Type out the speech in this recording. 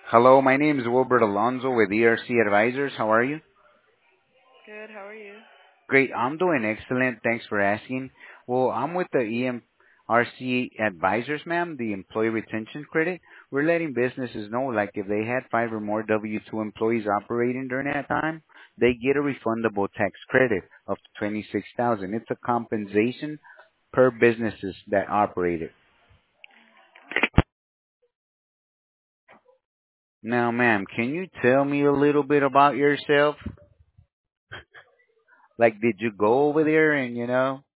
Hello, my name is Wilbert Alonzo with ERC Advisors. How are you? Good, how are you? Great. I'm doing excellent. Thanks for asking. Well, I'm with the EMRC Advisors, ma'am, the Employee Retention Credit. We're letting businesses know, like, if they had five or more W-2 employees operating during that time, they get a refundable tax credit of 26000. It's a compensation per businesses that operated. Now, ma'am, can you tell me a little bit about yourself? Like, did you go over there and,